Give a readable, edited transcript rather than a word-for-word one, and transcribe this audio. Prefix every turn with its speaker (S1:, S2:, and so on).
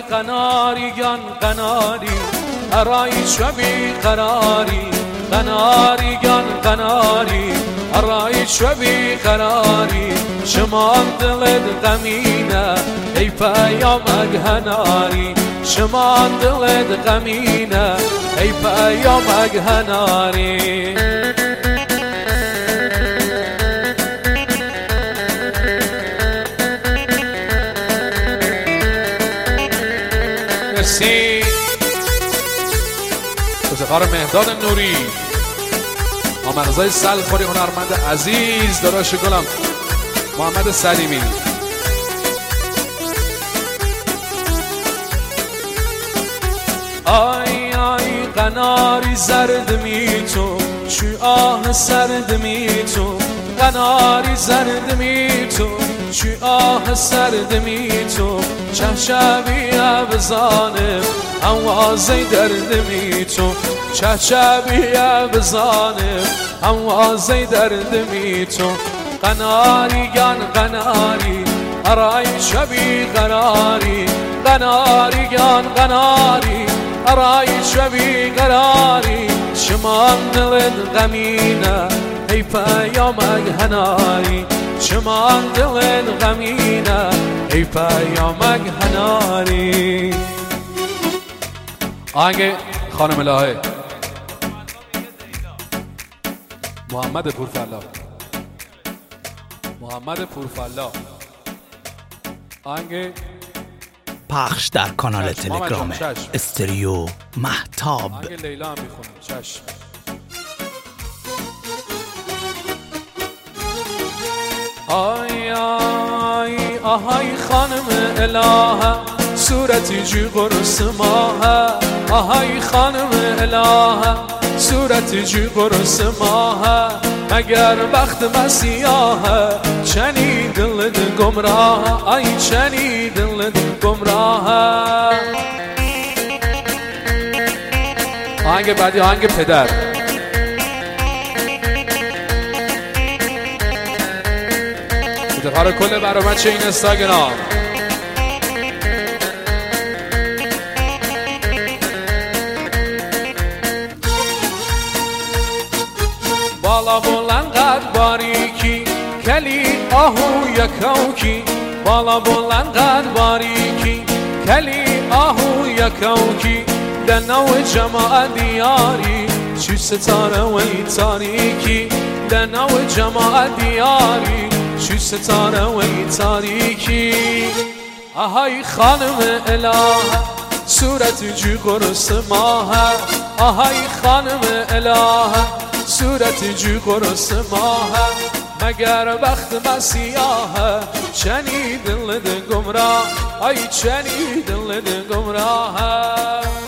S1: قناری گان قناری ارای شبی قراری قناری گان قناری ارای شبی قراری شمان دلت غمینه ای پیامک هناری شمان دلت غمینه ای پیامک هناری مرسی افتخار مهداد نوری آمرزای سلخوری هنرمند عزیز داداش گلم محمد سلیمی آی آی قناری زرد می تو چو آه سرد می تو قناری زرد می تو چو آه سرد می تو چه شبیه بزانم آوازه درد می تو چه شبیه بزانم آوازه درد می تو قناری گان قناری ارای شبی قراری قناری گان قناری ارای شبی قراری شمان دلت غمینه ای پیامک هناری شمان دلت غمینه ای پیامک هناری آهنگ خانم الهه محمد پورفلا محمد پورفلا آهنگ
S2: پخش در کانال تلگرام استریو مهتاب
S1: آهنگ لیلا هم میخونم چشم آی آی آهای خانم الهه صورتی جو قرص ماهه آهای خانم الهه صورتی جو قرص ماهه مگر بخت مسیحه چنی دلت گمراه آی چنی دلت گمراه آهنگ بعدی آهنگ پدر افتخار کل برامچه این اینستاگرام بالا بلند قد باریکی کلی آهو یکوکی بالا بلند قد باریکی کلی آهو یکوکی دنو جماعت دیاری چی ستاره و تاریکی دنو جماعت دیاری چی ستاره و تاریکی آهای خانم الهه صورت جو قرص ماهه آهای خانم الهه صورت جو قرص ماهه مگر بخت مسیحه چنی دلت گمراه آی چنی دلت گمراه